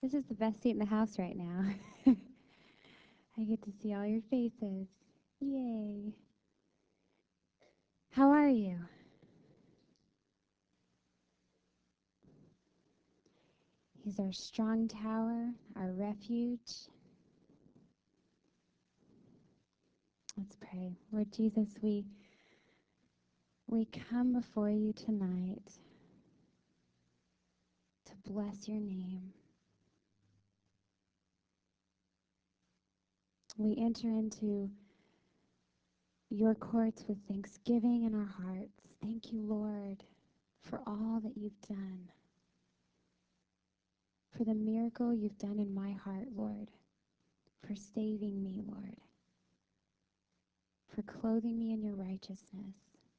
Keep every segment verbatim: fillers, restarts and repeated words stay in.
This is the best seat in the house right now. I get to see all your faces. Yay. How are you? He's our strong tower, our refuge. Let's pray. Lord Jesus, we we come before you tonight to bless your name. We enter into your courts with thanksgiving in our hearts. Thank you, Lord, for all that you've done, for the miracle you've done in my heart, Lord, for saving me, Lord, for clothing me in your righteousness,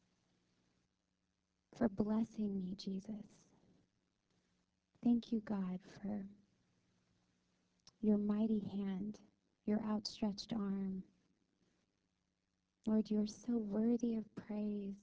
for blessing me, Jesus. Thank you, God, for your mighty hand, your outstretched arm. Lord, you are so worthy of praise.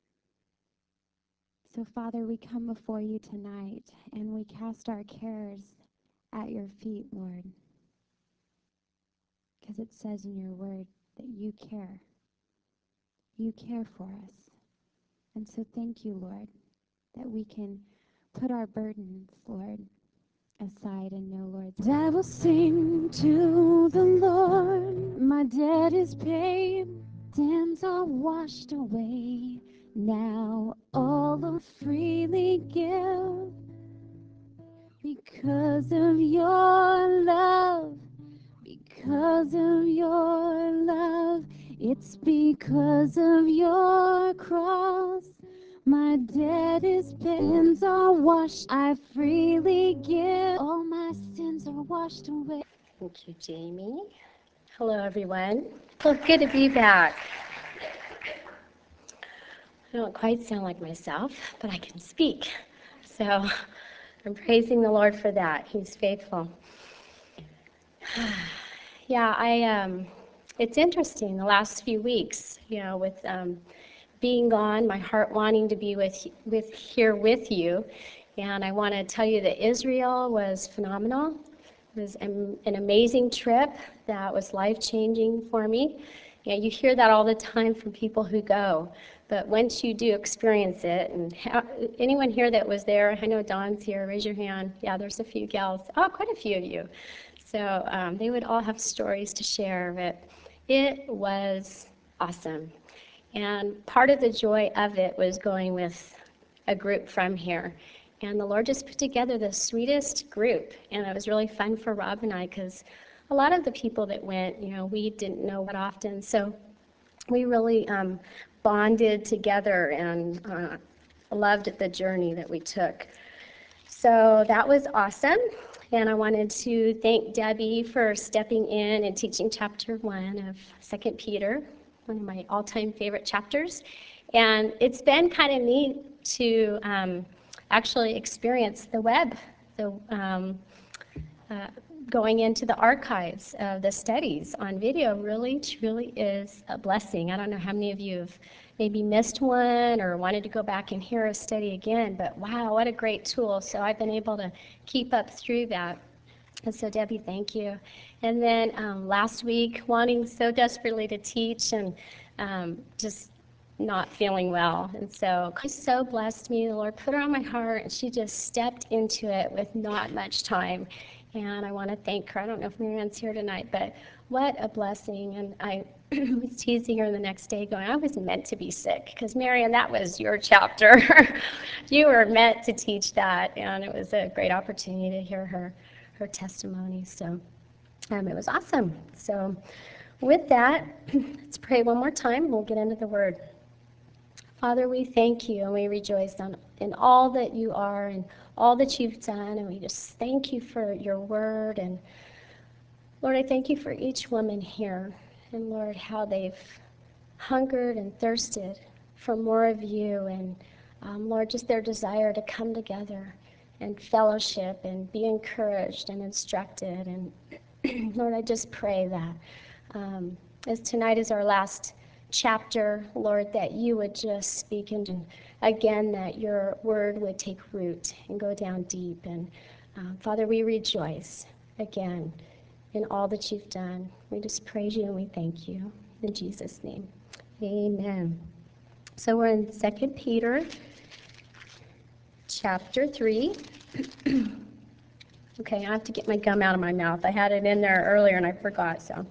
So, Father, we come before you tonight and we cast our cares at your feet, Lord, because it says in your word that you care. You care for us. And so thank you, Lord, that we can put our burdens, Lord, aside and know, Lord, I will sing to the Lord. My debt is paid, sins are washed away. Now all I freely give because of your love. Because of your love, it's because of your cross. My debt is paid, sins are washed, I freely give. All my sins are washed away. Thank you, Jamie. Hello, everyone. Well, good to be back. I don't quite sound like myself, but I can speak. So I'm praising the Lord for that. He's faithful. Yeah, I. Um, it's interesting the last few weeks, you know, with um, being gone, my heart wanting to be with with here with you, and I want to tell you that Israel was phenomenal. It was an, an amazing trip that was life-changing for me. Yeah, you hear that all the time from people who go, but once you do experience it, and ha- anyone here that was there, I know Dawn's here, raise your hand. Yeah, there's a few gals. Oh, quite a few of you. So um, they would all have stories to share, but it was awesome. And part of the joy of it was going with a group from here. And the Lord just put together the sweetest group. And it was really fun for Rob and I because a lot of the people that went, you know, we didn't know what often. So we really um, bonded together and uh, loved the journey that we took. So that was awesome. And I wanted to thank Debbie for stepping in and teaching chapter one of Second Peter, one of my all-time favorite chapters. And it's been kind of neat to um, actually experience the web, the um, uh, going into the archives of the studies on video really, truly is a blessing. I don't know how many of you have maybe missed one or wanted to go back and hear a study again, but wow, what a great tool. So I've been able to keep up through that. And so Debbie, thank you. And then um, last week, wanting so desperately to teach and um, just not feeling well. And so she so blessed me. The Lord put her on my heart, and she just stepped into it with not much time. And I want to thank her. I don't know if Marianne's here tonight, but what a blessing. And I was teasing her the next day going, I was meant to be sick. Because Marianne, that was your chapter. You were meant to teach that. And it was a great opportunity to hear her, her testimony. So um, it was awesome. So with that, let's pray one more time and we'll get into the word. Father, we thank you and we rejoice on, in all that you are and all that you've done. And we just thank you for your word. And Lord, I thank you for each woman here. And Lord, how they've hungered and thirsted for more of you. And um, Lord, just their desire to come together and fellowship and be encouraged and instructed. And Lord, I just pray that um, as tonight is our last chapter, Lord, that you would just speak and again that your word would take root and go down deep. And Um, Father, we rejoice again in all that you've done. We just praise you and we thank you. In Jesus' name, amen. So we're in Second Peter chapter three. Okay, I have to get my gum out of my mouth. I had it in there earlier and I forgot, so.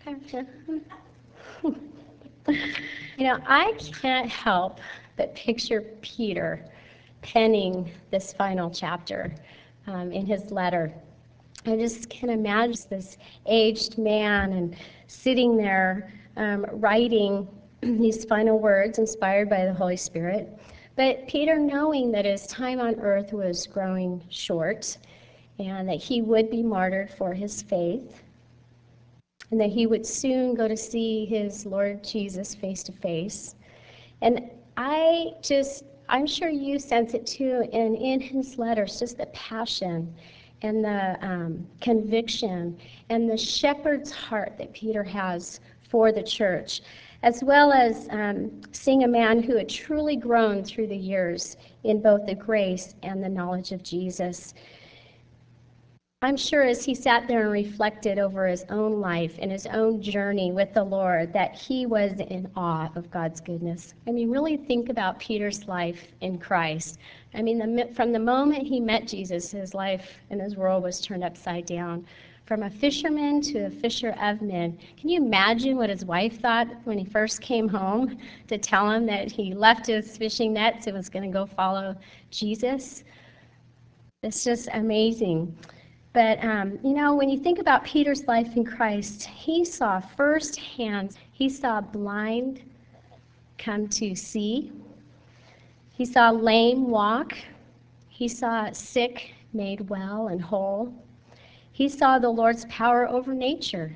You know, I can't help but picture Peter penning this final chapter um, in his letter. I just can imagine this aged man and sitting there um, writing these final words inspired by the Holy Spirit. But Peter, knowing that his time on earth was growing short and that he would be martyred for his faith, and that he would soon go to see his Lord Jesus face to face. And I just, I'm sure you sense it too, and in his letters, just the passion and the um, conviction and the shepherd's heart that Peter has for the church, as well as um, seeing a man who had truly grown through the years in both the grace and the knowledge of Jesus. I'm sure as he sat there and reflected over his own life and his own journey with the Lord, that he was in awe of God's goodness. I mean, really think about Peter's life in Christ. I mean, the, from the moment he met Jesus, his life and his world was turned upside down. From a fisherman to a fisher of men. Can you imagine what his wife thought when he first came home to tell him that he left his fishing nets and was going to go follow Jesus? It's just amazing. But, um, you know, when you think about Peter's life in Christ, he saw firsthand, he saw blind come to see. He saw lame walk. He saw sick made well and whole. He saw the Lord's power over nature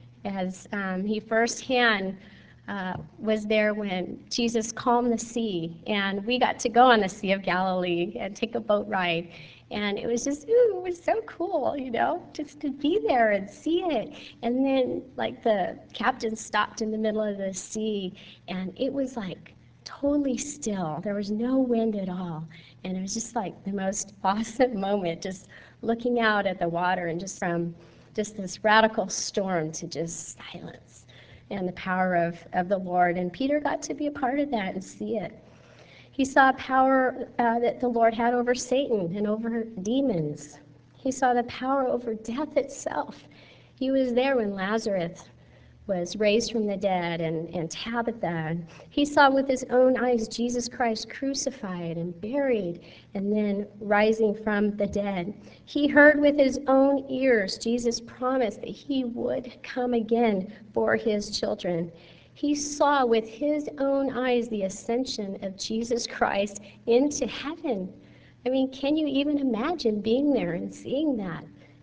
as um, he firsthand uh, was there when Jesus calmed the sea. And we got to go on the Sea of Galilee and take a boat ride. And it was just, ooh, it was so cool, you know, just to be there and see it. And then, like, the captain stopped in the middle of the sea, and it was, like, totally still. There was no wind at all. And it was just, like, the most awesome moment, just looking out at the water and just from just this radical storm to just silence and the power of, of the Lord. And Peter got to be a part of that and see it. He saw power uh, that the Lord had over Satan and over demons. He saw the power over death itself. He was there when Lazarus was raised from the dead, and, and Tabitha. He saw with his own eyes Jesus Christ crucified and buried and then rising from the dead. He heard with his own ears Jesus promise that he would come again for his children. He saw with his own eyes the ascension of Jesus Christ into heaven. I mean, can you even imagine being there and seeing that?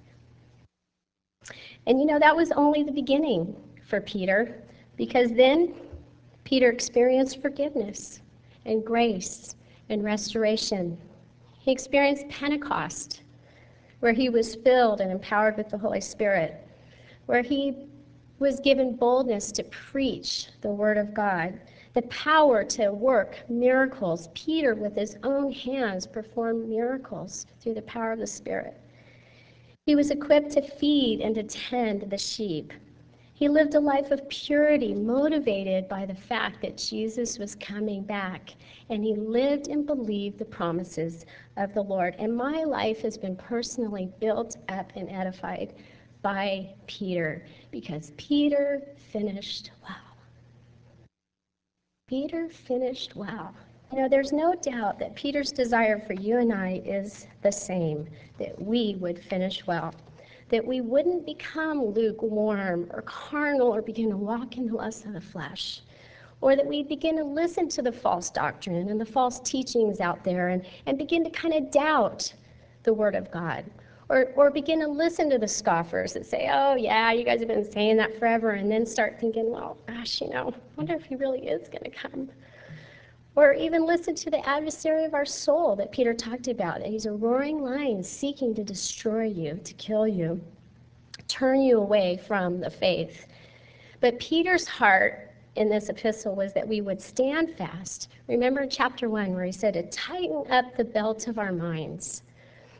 And you know, that was only the beginning for Peter, because then Peter experienced forgiveness and grace and restoration. He experienced Pentecost, where he was filled and empowered with the Holy Spirit, where he was given boldness to preach the Word of God, the power to work miracles. Peter, with his own hands, performed miracles through the power of the Spirit. He was equipped to feed and to tend the sheep. He lived a life of purity, motivated by the fact that Jesus was coming back, and he lived and believed the promises of the Lord. And my life has been personally built up and edified by Peter, because Peter finished well. Peter finished well. You know, there's no doubt that Peter's desire for you and I is the same, that we would finish well, that we wouldn't become lukewarm or carnal or begin to walk in the lust of the flesh, or that we begin to listen to the false doctrine and the false teachings out there and, and begin to kind of doubt the Word of God. Or, or begin to listen to the scoffers that say, oh, yeah, you guys have been saying that forever, and then start thinking, well, gosh, you know, I wonder if he really is going to come. Or even listen to the adversary of our soul that Peter talked about. He's a roaring lion seeking to destroy you, to kill you, turn you away from the faith. But Peter's heart in this epistle was that we would stand fast. Remember in chapter one where he said to tighten up the belt of our minds.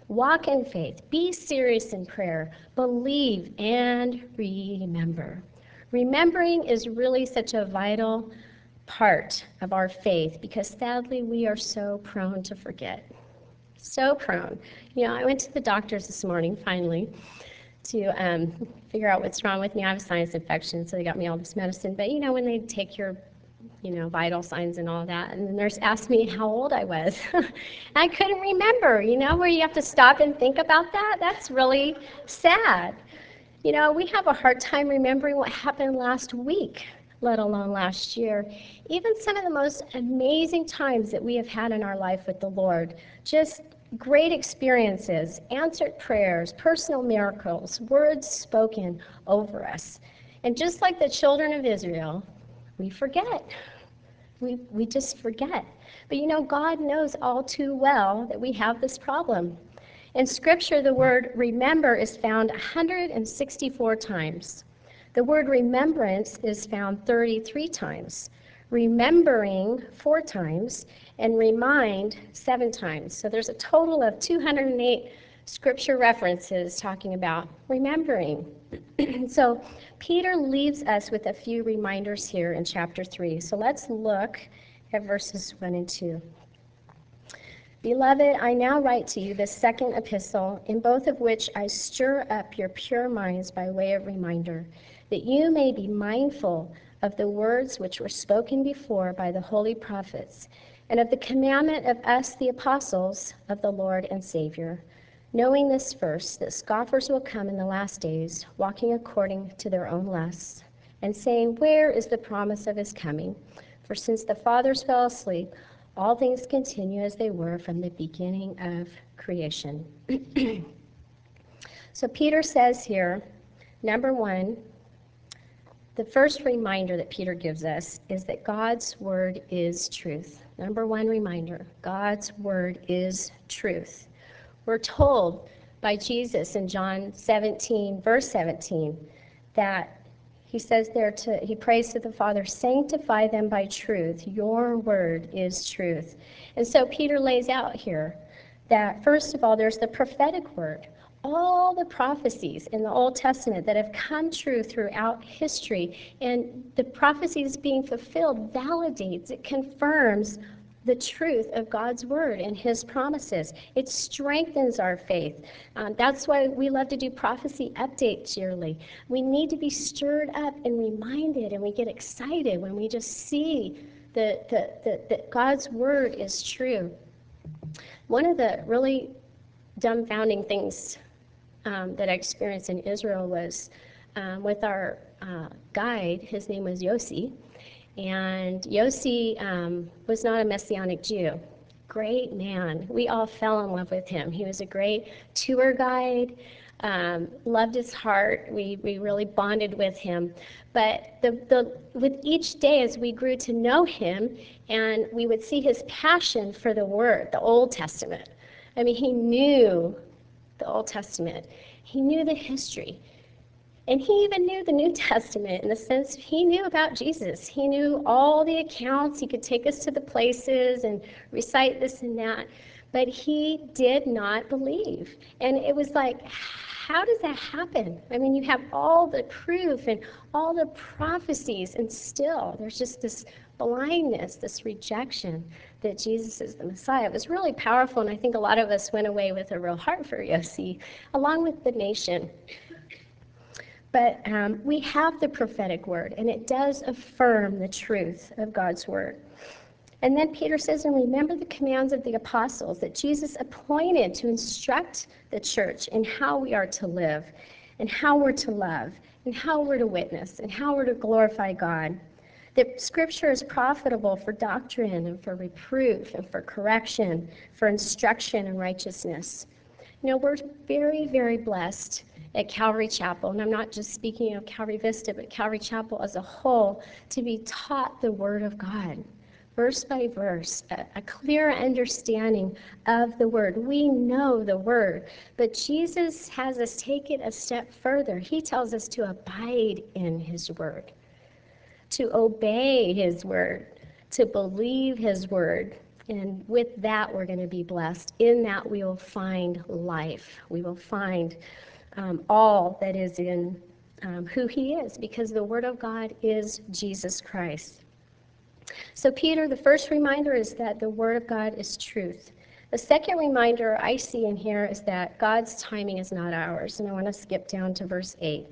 Walk in faith. Be serious in prayer. Believe and remember. Remembering is really such a vital part of our faith because sadly we are so prone to forget. So prone. You know, I went to the doctors this morning finally to um, figure out what's wrong with me. I have a sinus infection, so they got me all this medicine. But you know, when they take your you know, vital signs and all that. And the nurse asked me how old I was. I couldn't remember, you know, where you have to stop and think about that. That's really sad. You know, we have a hard time remembering what happened last week, let alone last year. Even some of the most amazing times that we have had in our life with the Lord, just great experiences, answered prayers, personal miracles, words spoken over us. And just like the children of Israel, we forget. We, we just forget. But you know, God knows all too well that we have this problem. In Scripture, the word remember is found one hundred sixty-four times. The word remembrance is found thirty-three times. Remembering four times, and remind seven times. So there's a total of two hundred eight Scripture references talking about remembering. So Peter leaves us with a few reminders here in chapter three. So let's look at verses one and two. Beloved, I now write to you the second epistle, in both of which I stir up your pure minds by way of reminder, that you may be mindful of the words which were spoken before by the holy prophets, and of the commandment of us, the apostles of the Lord and Savior, knowing this first, that scoffers will come in the last days, walking according to their own lusts, and saying, where is the promise of his coming? For since the fathers fell asleep, all things continue as they were from the beginning of creation. So Peter says here, number one, the first reminder that Peter gives us is that God's word is truth. Number one reminder, God's word is truth. We're told by Jesus in John seventeen, verse seventeen, that he says there to, he prays to the Father, sanctify them by truth. Your word is truth. And so Peter lays out here that, first of all, there's the prophetic word. All the prophecies in the Old Testament that have come true throughout history, and the prophecies being fulfilled validates, it confirms the truth of God's word and his promises. It strengthens our faith. Um, that's why we love to do prophecy updates yearly. We need to be stirred up and reminded, and we get excited when we just see that the, the, the, God's word is true. One of the really dumbfounding things um, that I experienced in Israel was um, with our uh, guide. His name was Yossi. And Yossi um, was not a Messianic Jew. Great man. We all fell in love with him. He was a great tour guide, um, loved his heart. We, we really bonded with him. But the, the, with each day as we grew to know him, and we would see his passion for the Word, the Old Testament. I mean, he knew the Old Testament. He knew the history. And he even knew the New Testament in the sense he knew about Jesus. He knew all the accounts. He could take us to the places and recite this and that. But he did not believe. And it was like, how does that happen? I mean, you have all the proof and all the prophecies, and still there's just this blindness, this rejection that Jesus is the Messiah. It was really powerful, and I think a lot of us went away with a real heart for Yossi, along with the nation. But um, we have the prophetic word, and it does affirm the truth of God's word. And then Peter says, and remember the commands of the apostles that Jesus appointed to instruct the church in how we are to live, and how we're to love, and how we're to witness, and how we're to glorify God. That Scripture is profitable for doctrine, and for reproof, and for correction, for instruction in righteousness. You know, we're very, very blessed at Calvary Chapel, and I'm not just speaking of Calvary Vista, but Calvary Chapel as a whole, to be taught the Word of God, verse by verse, a, a clear understanding of the Word. We know the Word, but Jesus has us take it a step further. He tells us to abide in His Word, to obey His Word, to believe His Word, And with that, we're going to be blessed. In that, we will find life. We will find um, all that is in um, who he is, because the Word of God is Jesus Christ. So, Peter, the first reminder is that the Word of God is truth. The second reminder I see in here is that God's timing is not ours. And I want to skip down to verse eight.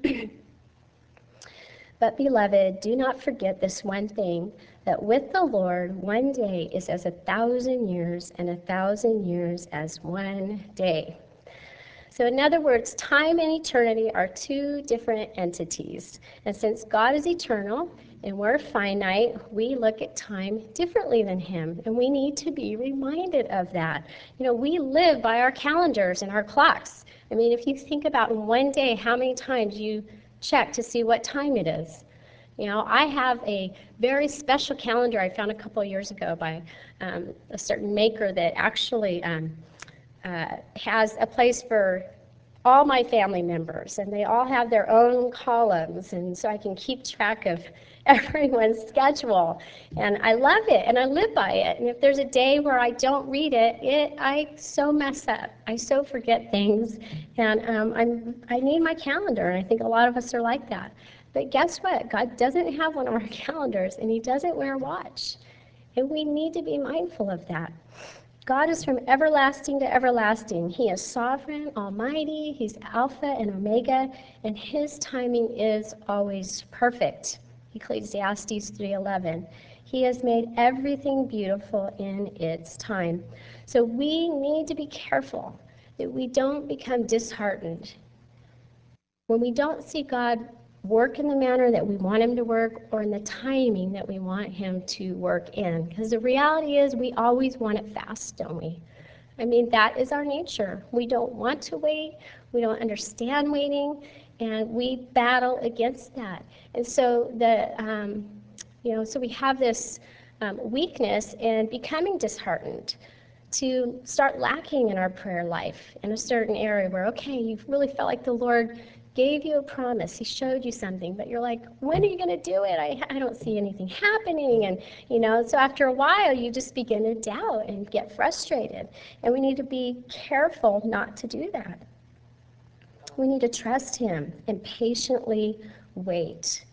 But, beloved, do not forget this one thing, that with the Lord one day is as a thousand years, and a thousand years as one day. So in other words, time and eternity are two different entities. And since God is eternal and we're finite, we look at time differently than him. And we need to be reminded of that. You know, we live by our calendars and our clocks. I mean, if you think about in one day how many times you check to see what time it is. You know, I have a very special calendar I found a couple of years ago by um, a certain maker that actually um, uh, has a place for all my family members, and they all have their own columns, and so I can keep track of everyone's schedule. And I love it, and I live by it. And if there's a day where I don't read it, it I so mess up. I so forget things, and um, I'm I need my calendar, and I think a lot of us are like that. But guess what? God doesn't have one of our calendars, and he doesn't wear a watch. And we need to be mindful of that. God is from everlasting to everlasting. He is sovereign, almighty. He's Alpha and Omega, and his timing is always perfect. Ecclesiastes three eleven. He has made everything beautiful in its time. So we need to be careful that we don't become disheartened. When we don't see God work in the manner that we want him to work, or in the timing that we want him to work in. Because the reality is we always want it fast, don't we? I mean, that is our nature. We don't want to wait. We don't understand waiting, and we battle against that. And so the, um, you know, so we have this um, weakness in becoming disheartened, to start lacking in our prayer life in a certain area where, okay, you really felt like the Lord gave you a promise, he showed you something, but you're like, when are you going to do it? I, I don't see anything happening. And, you know, so after a while, you just begin to doubt and get frustrated. And we need to be careful not to do that. We need to trust him and patiently wait.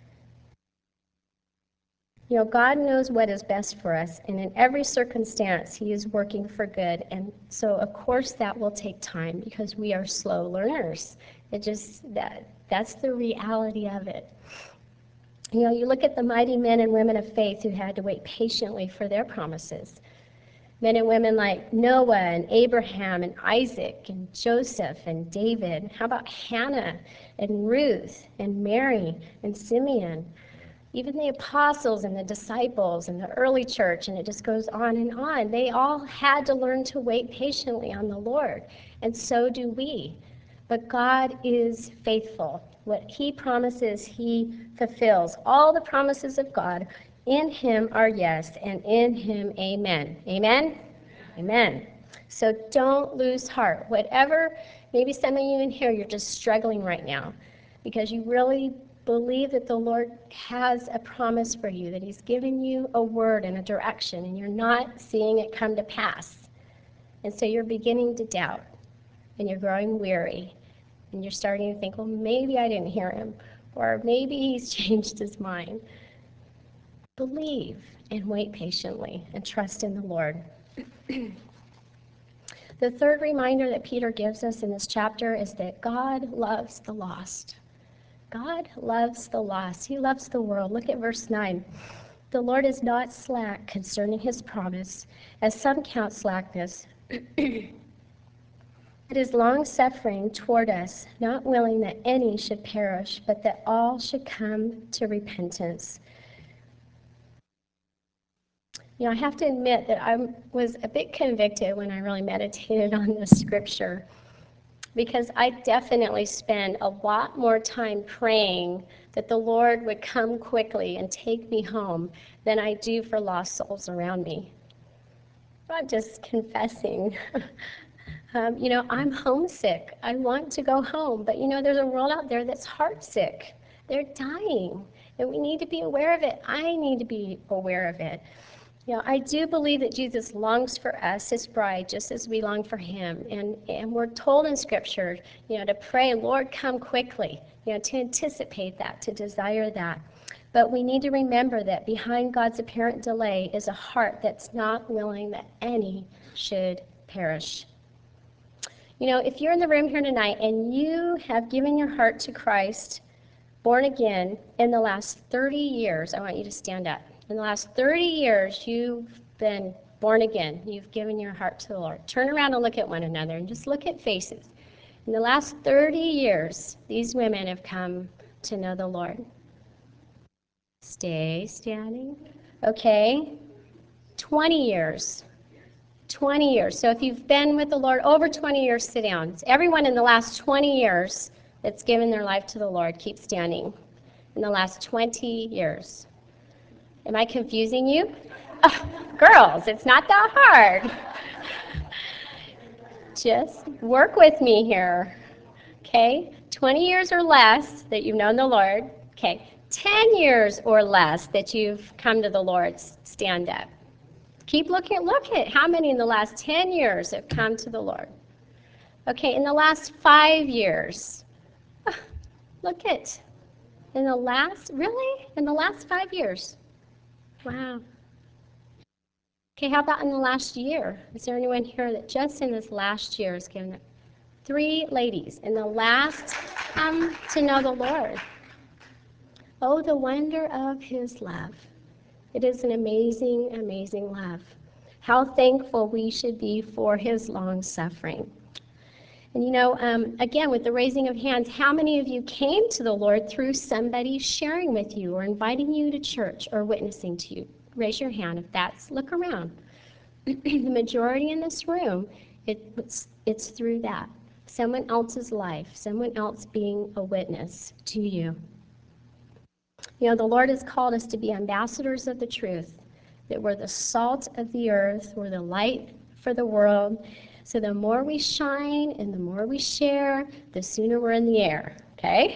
You know, God knows what is best for us, and in every circumstance, he is working for good. And so, of course, that will take time because we are slow learners. It just, that that's the reality of it. You know, you look at the mighty men and women of faith who had to wait patiently for their promises. Men and women like Noah and Abraham and Isaac and Joseph and David. How about Hannah and Ruth and Mary and Simeon? Even the apostles and the disciples and the early church, and it just goes on and on. They all had to learn to wait patiently on the Lord, and so do we. But God is faithful. What he promises, he fulfills. All the promises of God in him are yes, and in him amen. Amen? Amen. So don't lose heart. Whatever, maybe some of you in here, you're just struggling right now because you really believe that the Lord has a promise for you, that he's given you a word and a direction, and you're not seeing it come to pass. And so you're beginning to doubt, and you're growing weary, and you're starting to think, well, maybe I didn't hear him, or maybe he's changed his mind. Believe and wait patiently and trust in the Lord. The third reminder that Peter gives us in this chapter is that God loves the lost. God loves the lost. He loves the world. Look at verse nine. The Lord is not slack concerning his promise, as some count slackness. It is long-suffering toward us, not willing that any should perish, but that all should come to repentance. You know, I have to admit that I was a bit convicted when I really meditated on this scripture, because I definitely spend a lot more time praying that the Lord would come quickly and take me home than I do for lost souls around me. I'm just confessing. um, you know, I'm homesick. I want to go home, but you know, there's a world out there that's heartsick. They're dying, and we need to be aware of it. I need to be aware of it. You know, I do believe that Jesus longs for us, his bride, just as we long for him. And, and we're told in Scripture, you know, to pray, Lord, come quickly, you know, to anticipate that, to desire that. But we need to remember that behind God's apparent delay is a heart that's not willing that any should perish. You know, if you're in the room here tonight and you have given your heart to Christ, born again, in the last thirty years, I want you to stand up. In the last thirty years, you've been born again. You've given your heart to the Lord. Turn around and look at one another and just look at faces. In the last thirty years, these women have come to know the Lord. Stay standing. Okay. twenty years. twenty years. So if you've been with the Lord over twenty years, sit down. It's everyone in the last twenty years that's given their life to the Lord, keep standing. In the last twenty years. Am I confusing you? Oh, girls, it's not that hard. Just work with me here. Okay? twenty years or less that you've known the Lord. Okay. ten years or less that you've come to the Lord, stand up. Keep looking. Look at how many in the last ten years have come to the Lord. Okay, in the last five years. Oh, look at. In the last, really? In the last five years? Wow. Okay, how about in the last year? Is there anyone here that just in this last year has given it? Three ladies in the last come to know the Lord. Oh, the wonder of his love. It is an amazing, amazing love. How thankful we should be for his long suffering. And you know, um, again, with the raising of hands, how many of you came to the Lord through somebody sharing with you or inviting you to church or witnessing to you? Raise your hand if that's, look around. The majority in this room, it, it's, it's through that. Someone else's life, someone else being a witness to you. You know, the Lord has called us to be ambassadors of the truth, that we're the salt of the earth, we're the light for the world. So the more we shine and the more we share, the sooner we're in the air, okay?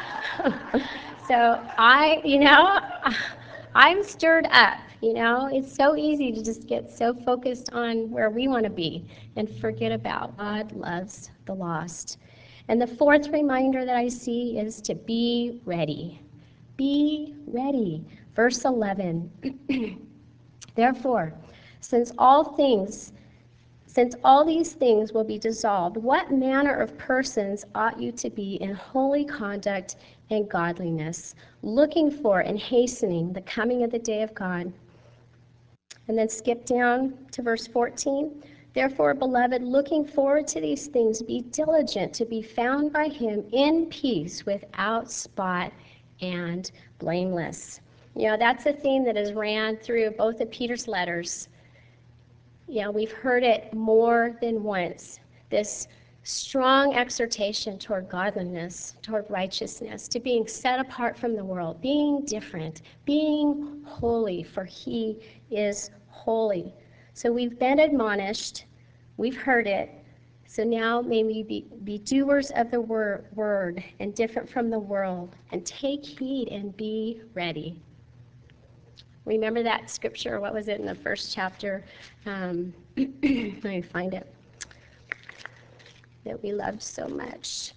So I, you know, I'm stirred up, you know. It's so easy to just get so focused on where we want to be and forget about God loves the lost. And the fourth reminder that I see is to be ready. Be ready. Verse eleven. Therefore, since all things Since all these things will be dissolved, what manner of persons ought you to be in holy conduct and godliness, looking for and hastening the coming of the day of God? And then skip down to verse fourteen. Therefore, beloved, looking forward to these things, be diligent to be found by him in peace, without spot and blameless. You know, that's a theme that has ran through both of Peter's letters. Yeah, we've heard it more than once, this strong exhortation toward godliness, toward righteousness, to being set apart from the world, being different, being holy, for he is holy. So we've been admonished, we've heard it, so now may we be, be doers of the wor- word and different from the world, and take heed and be ready. Remember that scripture? What was it in the first chapter? Um, let me find it. That we loved so much.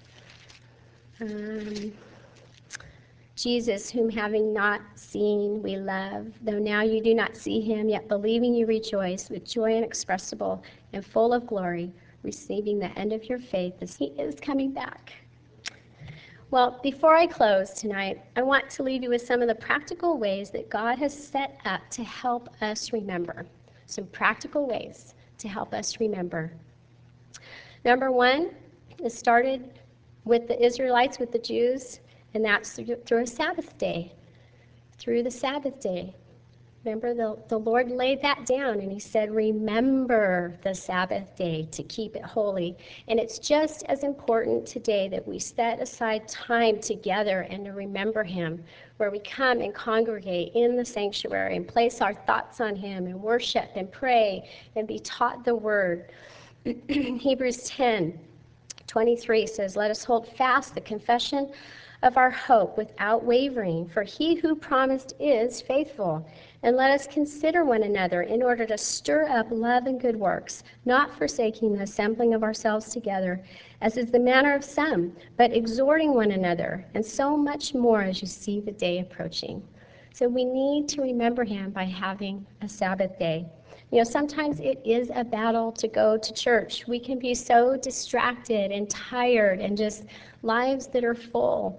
Um, Jesus, whom having not seen, we love. Though now you do not see him, yet believing you rejoice with joy inexpressible and full of glory, receiving the end of your faith as he is coming back. Well, before I close tonight, I want to leave you with some of the practical ways that God has set up to help us remember. Some practical ways to help us remember. Number one, it started with the Israelites, with the Jews, and that's through a Sabbath day. Through the Sabbath day. Remember, the, the Lord laid that down, and he said, remember the Sabbath day to keep it holy. And it's just as important today that we set aside time together and to remember him, where we come and congregate in the sanctuary and place our thoughts on him and worship and pray and be taught the word. Hebrews ten twenty-three says, let us hold fast the confession of our hope without wavering, for he who promised is faithful. And let us consider one another in order to stir up love and good works, not forsaking the assembling of ourselves together, as is the manner of some, but exhorting one another, and so much more as you see the day approaching. So we need to remember him by having a Sabbath day. You know, sometimes it is a battle to go to church. We can be so distracted and tired and just lives that are full.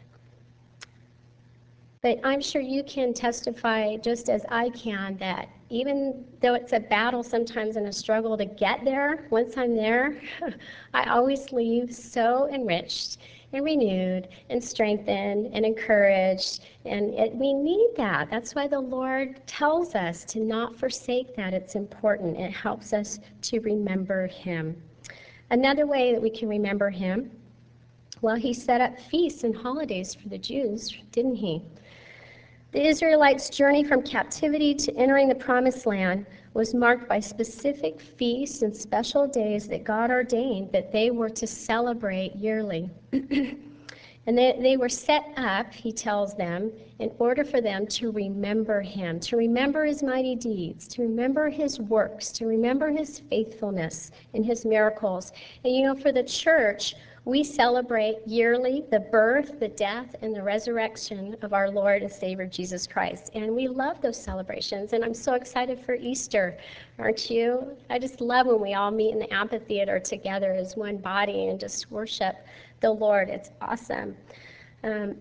But I'm sure you can testify just as I can that even though it's a battle sometimes and a struggle to get there, once I'm there, I always leave so enriched and renewed and strengthened and encouraged. And it, we need that. That's why the Lord tells us to not forsake that. It's important. It helps us to remember him. Another way that we can remember him, well, he set up feasts and holidays for the Jews, didn't he? The Israelites' journey from captivity to entering the Promised Land was marked by specific feasts and special days that God ordained that they were to celebrate yearly. And they, they were set up, he tells them, in order for them to remember him, to remember his mighty deeds, to remember his works, to remember his faithfulness and his miracles. And you know, for the church, we celebrate yearly the birth, the death, and the resurrection of our Lord and Savior Jesus Christ. And we love those celebrations. And I'm so excited for Easter, aren't you? I just love when we all meet in the amphitheater together as one body and just worship the Lord. It's awesome. Um,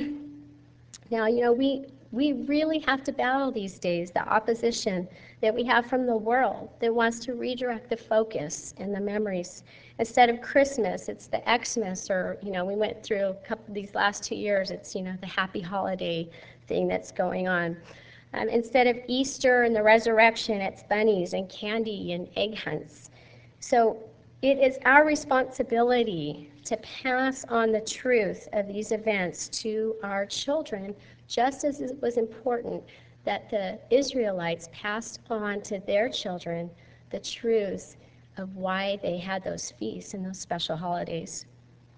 now, you know, we we really have to battle these days the opposition that we have from the world that wants to redirect the focus and the memories. Instead of Christmas, it's the Xmas, or, you know, we went through a couple of these last two years, it's, you know, the happy holiday thing that's going on. Um, instead of Easter and the resurrection, it's bunnies and candy and egg hunts. So it is our responsibility to pass on the truth of these events to our children, just as it was important that the Israelites passed on to their children the truths of why they had those feasts and those special holidays.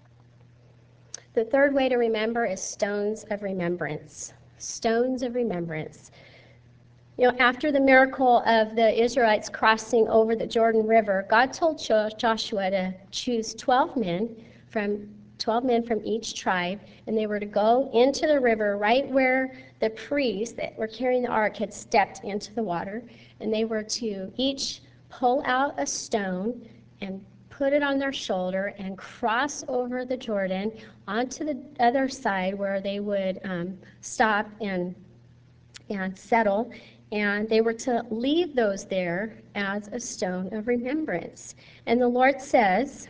The third way to remember is stones of remembrance. Stones of remembrance. You know, after the miracle of the Israelites crossing over the Jordan River, God told Joshua to choose twelve men from twelve men from each tribe, and they were to go into the river right where the priests that were carrying the ark had stepped into the water, and they were to each pull out a stone and put it on their shoulder and cross over the Jordan onto the other side where they would um, stop and, and settle. And they were to leave those there as a stone of remembrance. And the Lord says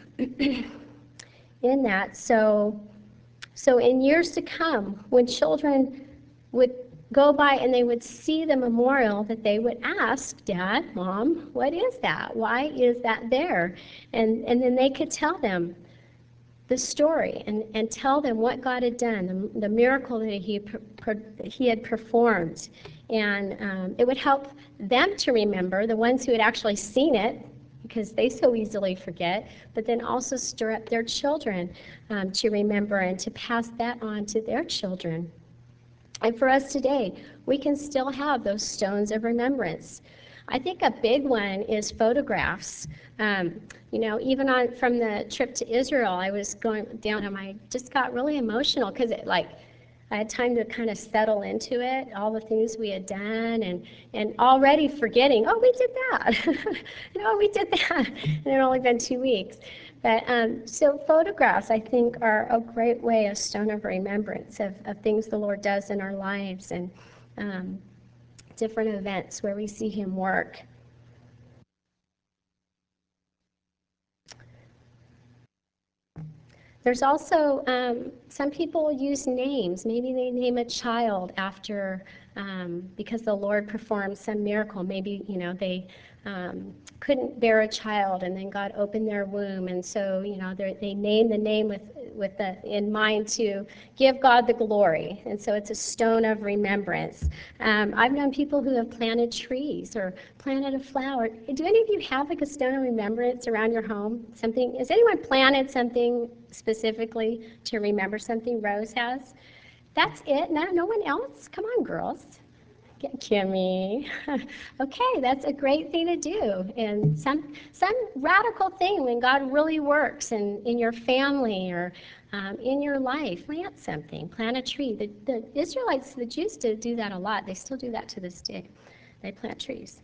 in that, so, so in years to come, when children would go by and they would see the memorial, that they would ask, Dad, Mom, what is that? Why is that there? And, and then they could tell them the story and, and tell them what God had done, the, the miracle that he, he had performed. And um, it would help them to remember, the ones who had actually seen it, because they so easily forget, but then also stir up their children um, to remember and to pass that on to their children. And for us today, we can still have those stones of remembrance. I think a big one is photographs. Um, you know, even on from the trip to Israel, I was going down and I just got really emotional because it like I had time to kind of settle into it, all the things we had done, and and already forgetting, oh, we did that. No, we did that. And it had only been two weeks. But um, so photographs, I think, are a great way, a stone of remembrance of, of things the Lord does in our lives and um, different events where we see him work. There's also, um, some people use names. Maybe they name a child after, um, because the Lord performed some miracle. Maybe, you know, they um, couldn't bear a child and then God opened their womb. And so, you know, they name the name with, with the, in mind to give God the glory. And so it's a stone of remembrance. Um, I've known people who have planted trees or planted a flower. Do any of you have like a stone of remembrance around your home? Something, has anyone planted something specifically to remember something? Rose has. That's it. No, no one else? Come on, girls. Kimmy. Okay, that's a great thing to do. And some some radical thing when God really works in, in your family or um, in your life. Plant something, plant a tree. The, the Israelites, the Jews did do that a lot. They still do that to this day. They plant trees.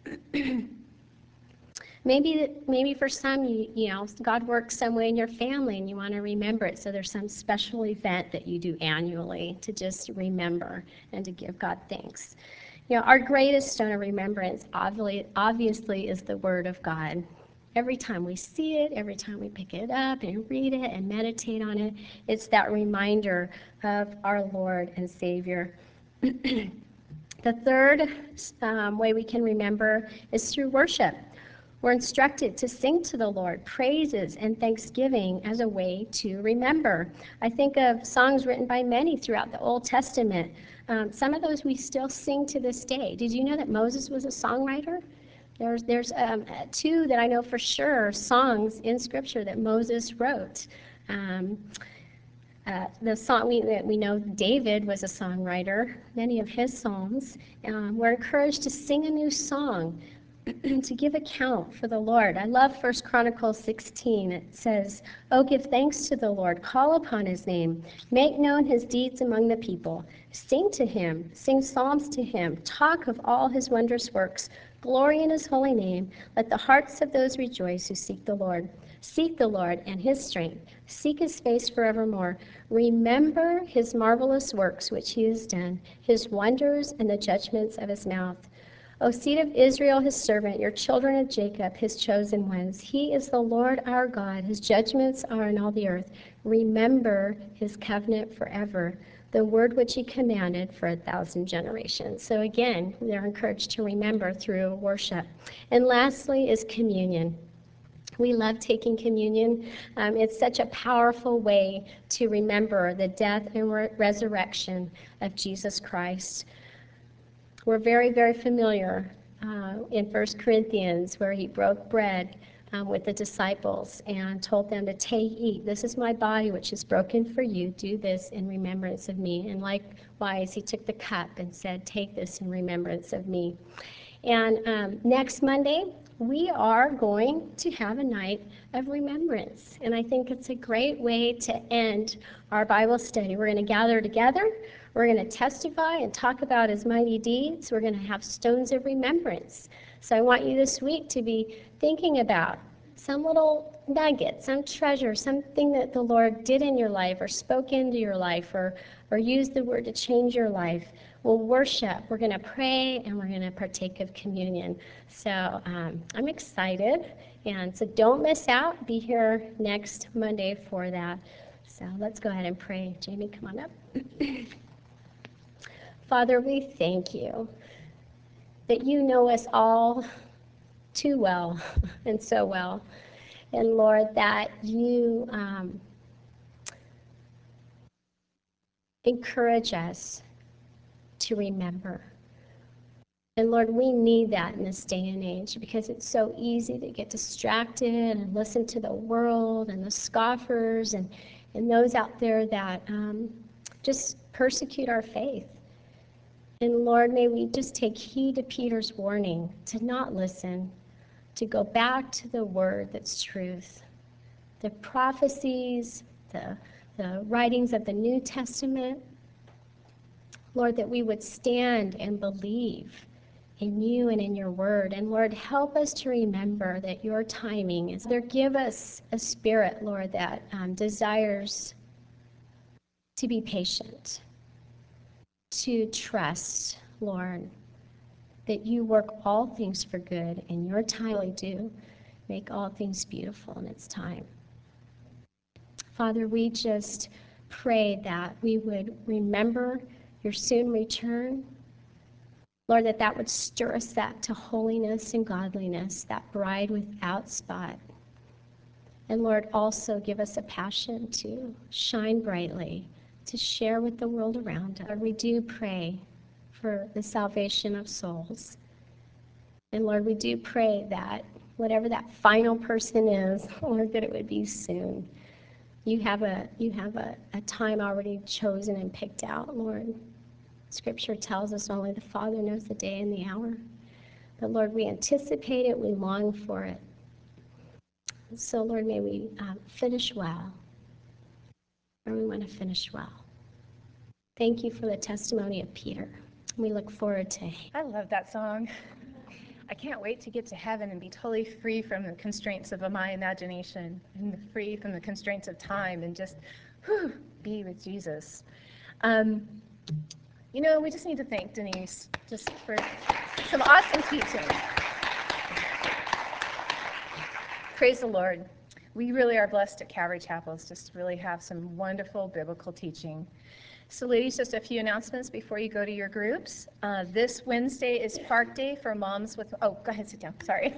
Maybe, maybe for some, you, you know, God works some way in your family and you want to remember it. So there's some special event that you do annually to just remember and to give God thanks. You know, our greatest stone of remembrance obviously, obviously is the Word of God. Every time we see it, every time we pick it up and read it and meditate on it, it's that reminder of our Lord and Savior. The third um, way we can remember is through worship. We're instructed to sing to the Lord praises and thanksgiving as a way to remember. I think of songs written by many throughout the Old Testament. Um, some of those we still sing to this day. Did you know that Moses was a songwriter? There's, there's um, two that I know for sure, songs in Scripture that Moses wrote. Um, uh, the song we, we know David was a songwriter, many of his psalms. Um, we're encouraged to sing a new song to give account for the Lord. I love First Chronicles sixteen. It says, "Oh, give thanks to the Lord, call upon his name, make known his deeds among the people. Sing to him, sing psalms to him, talk of all his wondrous works, glory in his holy name. Let the hearts of those rejoice who seek the Lord. Seek the Lord and his strength. Seek his face forevermore. Remember his marvelous works which he has done, his wonders and the judgments of his mouth. O seed of Israel, his servant, your children of Jacob, his chosen ones. He is the Lord our God. His judgments are in all the earth. Remember his covenant forever, the word which he commanded for a thousand generations." So again, they're encouraged to remember through worship. And lastly is communion. We love taking communion. Um, it's such a powerful way to remember the death and re- resurrection of Jesus Christ. We're very, very familiar uh, in First Corinthians where he broke bread um, with the disciples and told them to take, eat. This is my body which is broken for you. Do this in remembrance of me. And likewise, he took the cup and said, take this in remembrance of me. And um, next Monday, we are going to have a night of remembrance. And I think it's a great way to end our Bible study. We're going to gather together. We're going to testify and talk about his mighty deeds. We're going to have stones of remembrance. So I want you this week to be thinking about some little nugget, some treasure, something that the Lord did in your life or spoke into your life or, or used the word to change your life. We'll worship, we're going to pray, and we're going to partake of communion. So um, I'm excited, and so don't miss out. Be here next Monday for that. So let's go ahead and pray. Jamie, come on up. Father, we thank you that you know us all too well and so well. And Lord, that you um, encourage us to remember. And Lord, we need that in this day and age because it's so easy to get distracted and listen to the world and the scoffers and, and those out there that um, just persecute our faith. And Lord, may we just take heed to Peter's warning to not listen, to go back to the word that's truth. The prophecies, the, the writings of the New Testament, Lord, that we would stand and believe in you and in your word. And Lord, help us to remember that your timing is there. Give us a spirit, Lord, that um, desires to be patient, to trust, Lord, that you work all things for good in your time. Really do make all things beautiful in its time. Father, we just pray that we would remember your soon return. Lord, that that would stir us that to holiness and godliness, that bride without spot. And Lord, also give us a passion to shine brightly, to share with the world around us. Lord, we do pray for the salvation of souls. And Lord, we do pray that whatever that final person is, Lord, that it would be soon. You have a you have a, a time already chosen and picked out, Lord. Scripture tells us only the Father knows the day and the hour. But Lord, we anticipate it, we long for it. So Lord, may we um, finish well. Or we want to finish well. Thank you for the testimony of Peter. We look forward to it. I love that song. I can't wait to get to heaven and be totally free from the constraints of my imagination and free from the constraints of time and just whew, be with Jesus. Um, you know, we just need to thank Denise just for some awesome teaching. Praise the Lord. We really are blessed at Calvary Chapels just to really have some wonderful biblical teaching. So ladies, just a few announcements before you go to your groups. Uh, this Wednesday is Park Day for moms with, oh, go ahead, sit down, sorry.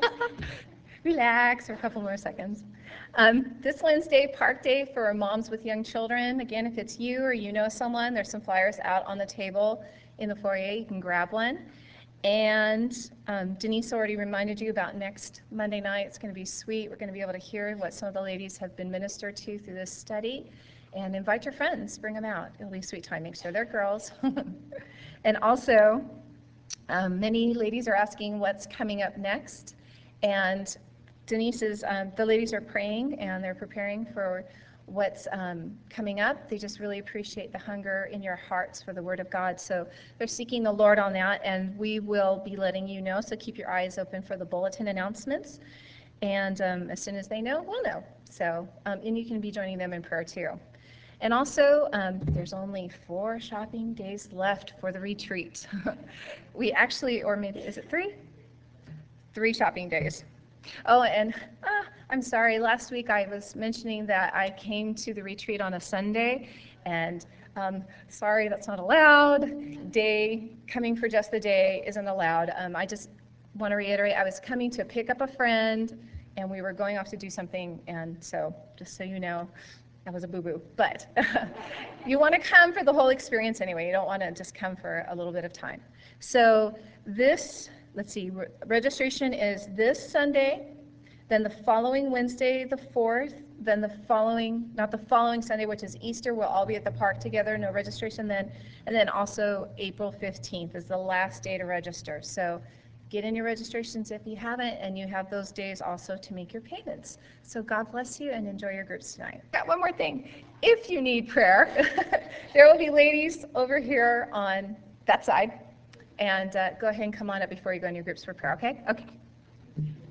Relax for a couple more seconds. Um, this Wednesday, Park Day for moms with young children. Again, if it's you or you know someone, there's some flyers out on the table in the foyer. You can grab one. And um, Denise already reminded you about next Monday night. It's going to be sweet. We're going to be able to hear what some of the ladies have been ministered to through this study. And invite your friends, bring them out. It'll be a sweet time. Make sure they're girls. And also, um, many ladies are asking what's coming up next. And Denise's, um, the ladies are praying and they're preparing for what's um, coming up. They just really appreciate the hunger in your hearts for the Word of God. So they're seeking the Lord on that, and we will be letting you know. So keep your eyes open for the bulletin announcements. And um, as soon as they know, we'll know. So, um, and you can be joining them in prayer too. And also, um, there's only four shopping days left for the retreat. We actually, or maybe, is it three? Three shopping days. Oh, and uh, I'm sorry, last week I was mentioning that I came to the retreat on a Sunday, and um, sorry, that's not allowed. Day, coming for just the day isn't allowed. Um, I just want to reiterate, I was coming to pick up a friend, and we were going off to do something, and so, just so you know, that was a boo-boo. But you want to come for the whole experience anyway. You don't want to just come for a little bit of time. So this, let's see, re- registration is this Sunday, then the following Wednesday, the fourth, then the following, not the following Sunday, which is Easter, we'll all be at the park together, no registration then, and then also April fifteenth is the last day to register. So get in your registrations if you haven't, and you have those days also to make your payments. So God bless you and enjoy your groups tonight. Got one more thing. If you need prayer, there will be ladies over here on that side, and uh, go ahead and come on up before you go in your groups for prayer, okay? Okay.